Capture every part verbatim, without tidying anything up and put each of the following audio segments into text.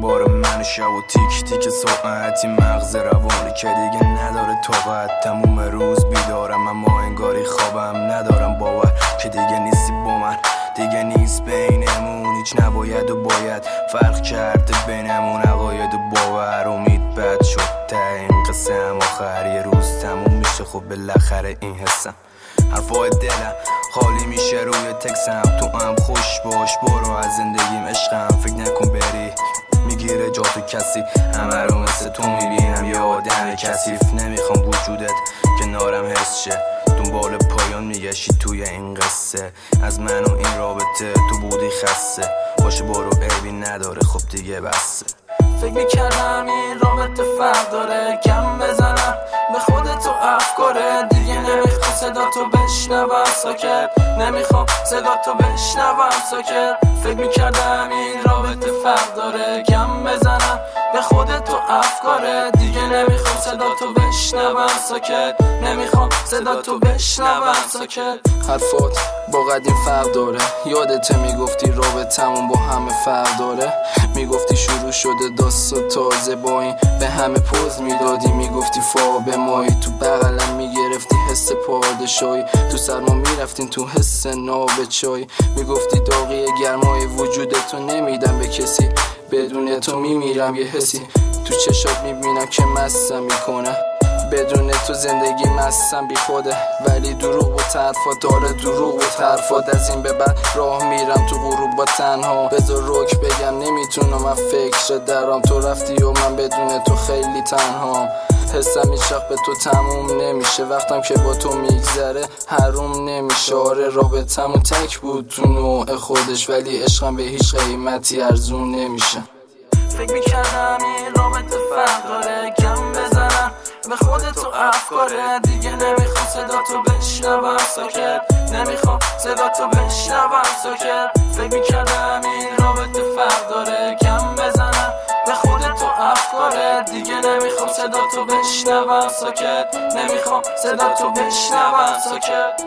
بار من شب و تیک تیک ساعتی مغز روانی که دیگه نداره طاقت. تموم روز بیدارم اما انگاری خوابم ندارم. باور که دیگه نیستی با من، دیگه نیست بینمون هیچ نباید و باید. فرق کرده بینمون عقاید و باور. امید بد شد تا این قصه هم آخر یه روز تموم میشه. خب بالاخره این حسم حرفای دلم خالی میشه روی تکسم. تو هم خوش باش برو از زندگیم عشقم. فکر نکن بری میگیره جا تو کسی. همه رو مثل تو میبینم یه آدم کثیف. نمیخوام وجودت کنارم حس شه. دنبال پایان میگشی توی این قصه. از من و این رابطه تو بودی خسته. باشه برو عیبی نداره خب دیگه بسه. فکر میکردم این رابطه فرق داره. کم بزنم به خودت و افکاره. دیگه نمیخوام صدا تو بشنوم ساکت. نمیخوام صدا تو بشنوم ساکت. فکر میکردم این رابطه فرق داره. کم بزنم به خودت و افکاره. دیگه نمیخوام صدا تو بشنوم ساکت. نمیخوام صدا تو بشنوم ساکت. حرفات با قدیم فرق داره. یادت میگفتی رابطمون با همه فرق داره. میگفتی شروع شده داستان تازه با این. به همه پوز میدادی میگفتی فا مایی. تو بغلم میگرفتی حس پادشاهی. تو سرما میرفتین تو حس ناب چای. میگفتی داغی گرمای وجودتو نمیدم به کسی. بدون تو میمیرم یه حسی. تو چشات میبینم که مستم میکنه. بدون تو زندگی مستم بی خوده. ولی دروغ و طرفات داره دروغ و طرفات. از این به بعد راه میرم تو غروب با تنها. بذار روک بگم نمیتونم من فکر درام. تو رفتی و من بدون تو خیلی تنها. حسم هیچ وقت به تو تموم نمیشه. وقتم که با تو میگذره حروم نمیشه. آره رابطمون تک بود تو نوع خودش. ولی عشقم به هیچ قیمتی ارزون نمیشه. فکر میکردم این رابطه فرق داره. کم بزنم به خودت و افکاره. دیگه نمیخوام صدا تو بشنوم ساکت. نمیخوام صدا تو بشنوم ساکت. فکر میکردم این رابطه فرق داره. کم بزنم به خودت و افکاره. دیگه نمیخوام صدا تو بشنوم ساکت. نمیخوام صدا تو بشنوم ساکت.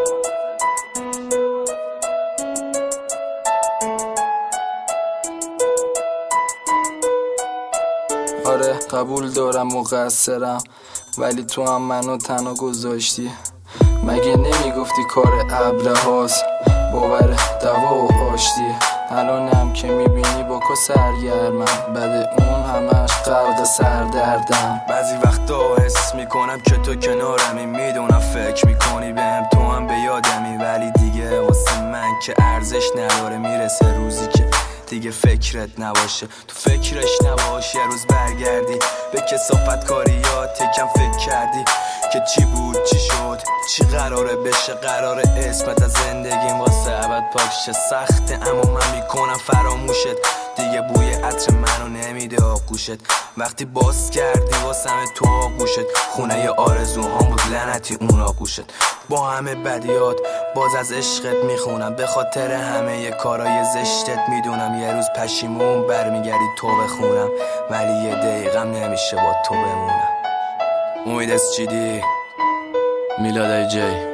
آره قبول دارم مقصرم. ولی تو هم منو تنها گذاشتی. مگه نمیگفتی کار ابله هاست باور دوا و آشتی. الانم که میبینی با که سرگرمم. بعد اون همش غرق سردردم. بعضی وقتا حس میکنم که تو کنارمی. میدونم فکر میکنی بهم تو هم به یادمی. ولی دیگه واسه من که ارزش نداره. میرسه روزی که دیگه فکرت نباشه. تو فکرش نباشه. یه روز برگردی به کثافت کاریات. یکم فکر کردی که چی بود چی شد چی قراره بشه. قراره اسمت از زندگیم واسه ابد پاکشه. سخته اما من میکنم فراموشت. دیگه بوی عطر منو نمیده آغوشت. وقتی باز کردی واسم تو آغوشت. خونه ی آرزوهام بود لعنتی اون آغوشت. با همه بدیات باز از عشقت میخونم. به خاطر همه ی کارای زشتت میدونم یه روز پشیمون برمیگردی تو بخونم. ولی یه دقیقم نمیشه با تو بمونم. امید از چیدی میلاد ای جی.